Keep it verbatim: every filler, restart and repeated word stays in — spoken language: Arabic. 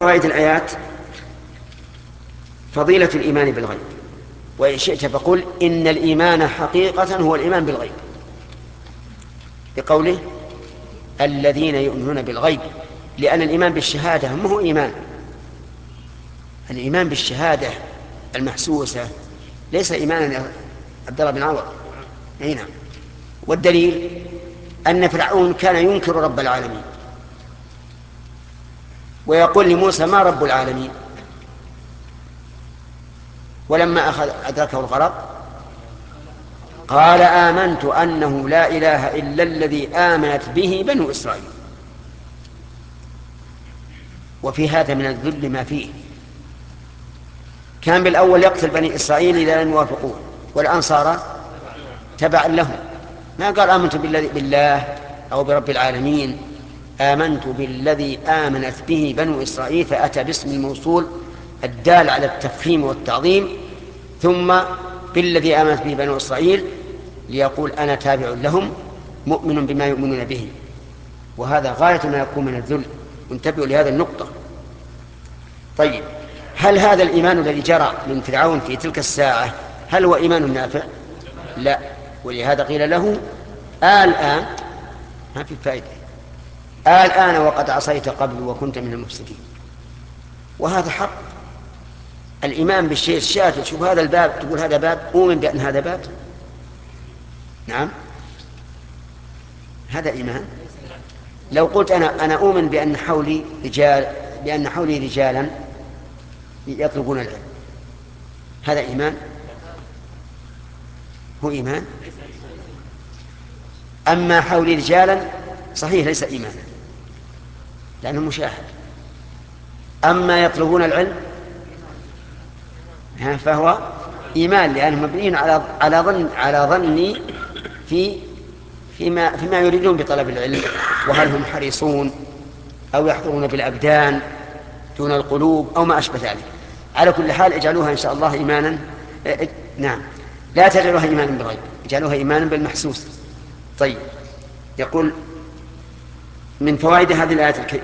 فوائد الآيات فضيلة الإيمان بالغيب، وإن شئت فقل إن الإيمان حقيقة هو الإيمان بالغيب، بقوله الذين يؤمنون بالغيب، لأن الإيمان بالشهادة ما هو إيمان. الإيمان بالشهادة المحسوسة ليس إيمانا يا عبد الله بن عوض. نعم. والدليل أن فرعون كان ينكر رب العالمين ويقول لموسى ما رب العالمين، ولما أخذ أدركه الغرق قال آمنت أنه لا إله إلا الذي آمنت به بنو إسرائيل. وفي هذا من الذل ما فيه. كان بالأول يقتل بني إسرائيل إذا لم يوافقوه، والآن صار تبعا لهم. ما قال آمنت بالله أو برب العالمين، آمنت بالذي آمنت به بنو إسرائيل، فأتى باسم الموصول الدال على التفخيم والتعظيم، ثم بالذي آمنت به بنو إسرائيل ليقول أنا تابع لهم مؤمن بما يؤمنون به. وهذا غاية ما يكون من الذل. انتبهوا لهذه النقطة. طيب، هل هذا الإيمان الذي جرى من فرعون في تلك الساعة هل هو إيمان نافع؟ لا. ولهذا قيل له الآن ما في فائدة، الآن وقد عصيت قبل وكنت من المفسدين. وهذا حق. الإيمان بالشيء الشاذ، شوف هذا الباب تقول هذا باب، أؤمن بأن هذا باب. نعم، هذا إيمان. لو قلت أنا أنا أؤمن بأن حولي رجال بأن حولي رجالا يطلبون العلم، هذا إيمان؟ هو إيمان؟ أما حولي رجالا صحيح ليس إيمانا لأنه مشاهد. أما يطلبون العلم فهو إيمان، لأنه مبني على على ظن على ظني في فيما فيما يريدون بطلب العلم، وهل هم حريصون أو يحضرون بالأبدان دون القلوب أو ما أشبه ذلك. على كل حال اجعلوها إن شاء الله إيمانا. اه نعم، لا تجعلوها إيمانا بالغيب، اجعلوها إيمانا بالمحسوس. طيب، يقول من فوائد هذه الآية